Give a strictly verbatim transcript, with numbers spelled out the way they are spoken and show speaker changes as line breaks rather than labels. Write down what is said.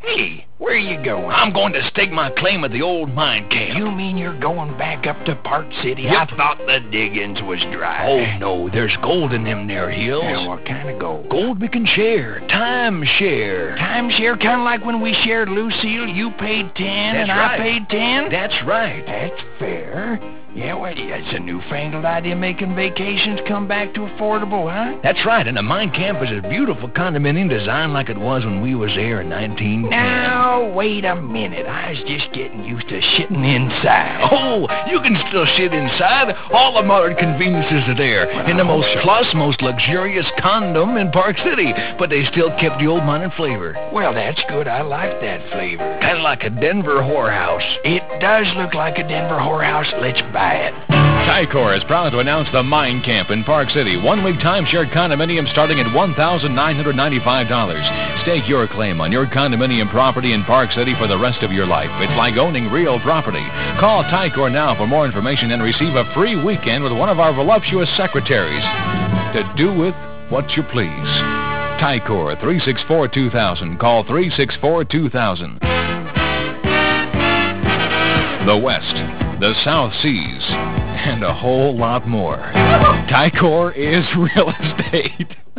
Hey, where are you going?
I'm going to stake my claim at the old mine camp.
You mean you're going back up to Park City?
Yep.
I thought the diggings was dry.
Oh, no, there's gold in them there hills.
Yeah, what kind of gold?
Gold we can share. Time share.
Timeshare, kind of like when we shared Lucille. You paid ten
That's
and
right.
I paid ten?
That's right.
That's fair. Yeah, well, yeah, it's a newfangled idea making vacations come back to affordable, huh?
That's right, and the mine camp is a beautiful condominium designed like it was when we was there in nineteen ten.
Now, wait a minute. I was just getting used to shitting inside.
Oh, you can still sit inside. All the modern conveniences are there.
Well,
in the most
so.
plus, most luxurious condom in Park City. But they still kept the old mining flavor.
Well, that's good. I like that flavor.
Kind of like a Denver whorehouse.
It does look like a Denver whorehouse. Let's buy it.
Ticor is proud to announce the Mine Camp in Park City. One-week timeshare condominium starting at one thousand nine hundred ninety-five dollars. Stake your claim on your condominium property in Park City for the rest of your life. It's like owning real property. Call Ticor now for more information and receive a free weekend with one of our voluptuous secretaries. To do with what you please. Ticor, three six four, two thousand. Call three six four, two thousand. The West, the South Seas, and a whole lot more. Ticor is real estate.